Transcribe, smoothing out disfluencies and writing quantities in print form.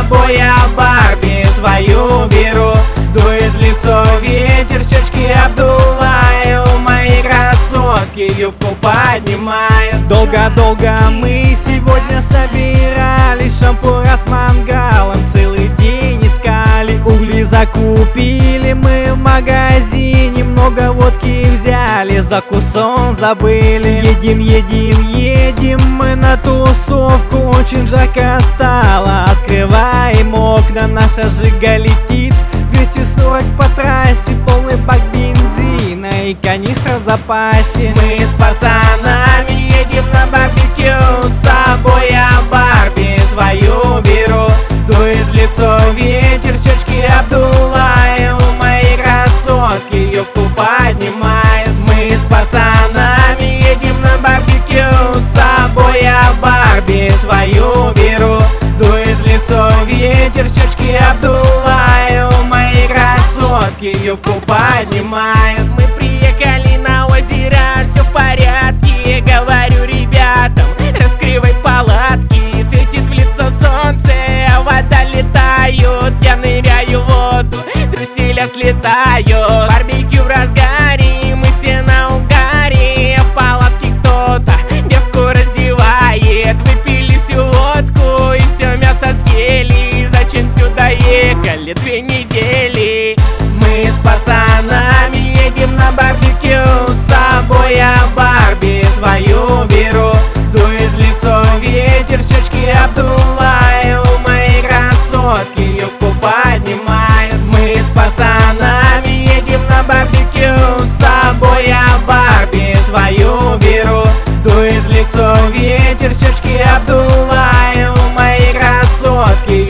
собой я Барби свою беру. Дует в лицо ветер, щечки обдуваю. Мои красотки юбку поднимают. Долго-долго мы сегодня собирались, шампура с мангалом целый день искали. Угли закупили мы в магазине, много водки взяли, закусон забыли. Едем, едем, едем мы на тусовку, очень жарко стало, открываем окна. Наша Жига летит 240 по трассе, полный бак бензина и канистра в запасе. Мы с пацанами едем на барбекю, с собой я Барби свою беру. Дует в лицо ветер, щечки обдуваю. Мои красотки юбку поднимают. Мы с пацанами едем на барбекю, с собой я Барби свою беру. Дует в лицо ветер, щечки обдуваю. Мои красотки юбку поднимают. Мы приехали на озеро, все в порядке. Говорю ребятам, раскрывай палатки. Светит в лицо солнце, а вода летает. Я ныряю в воду, труселя слетают. Барбекю в разгаре, мы все на угаре. В палатке кто-то девку раздевает. Выпили всю водку и все мясо съели. Зачем сюда ехали 2 недели? Мы с пацанами едем на барбекю, с собой я Барби свою беру. Дует в лицо ветер, щечки обдуваю. Мои красотки юбку поднимают. Мы с пацанами едем на барбекю, с собой я Барби свою беру. Дует в лицо ветер, щечки обдуваю. Мои красотки